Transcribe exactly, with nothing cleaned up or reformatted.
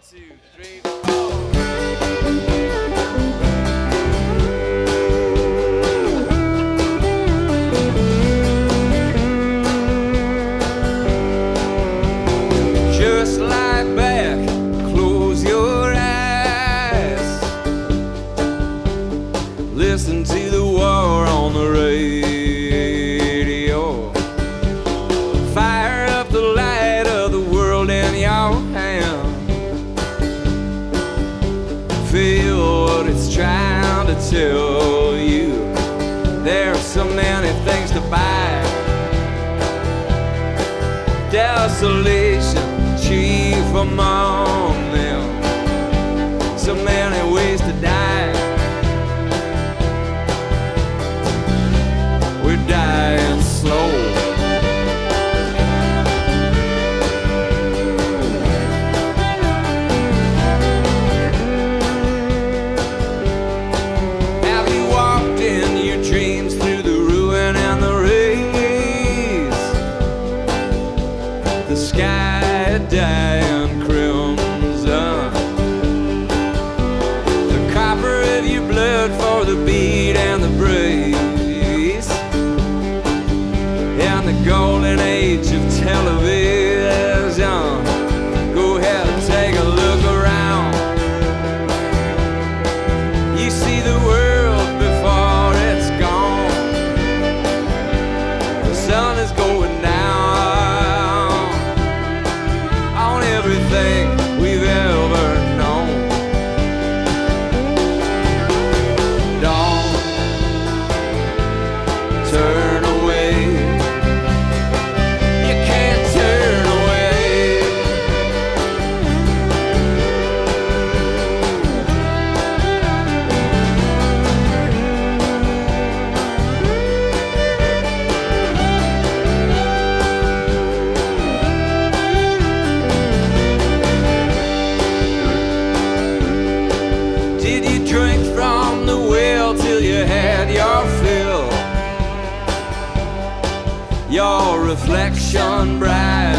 two, three, four. Just lie back, close your eyes, listen to the war on the radio, fire up the light of the world in your hand, feel what it's trying to tell you. There are so many things to buy, desolation chief among them, so many ways to die. We're dying slow. Have you walked in your dreams through the ruin and the rays? The sky dying crimson, the copper of your blood for the beat and the brace, and the golden age of television. Go ahead and take a look around. You see the world before it's gone. The sun is going down on everything we've ever known. Don't turn away. You can't turn away. Did you drink from the well till you had your fill? Your reflection bright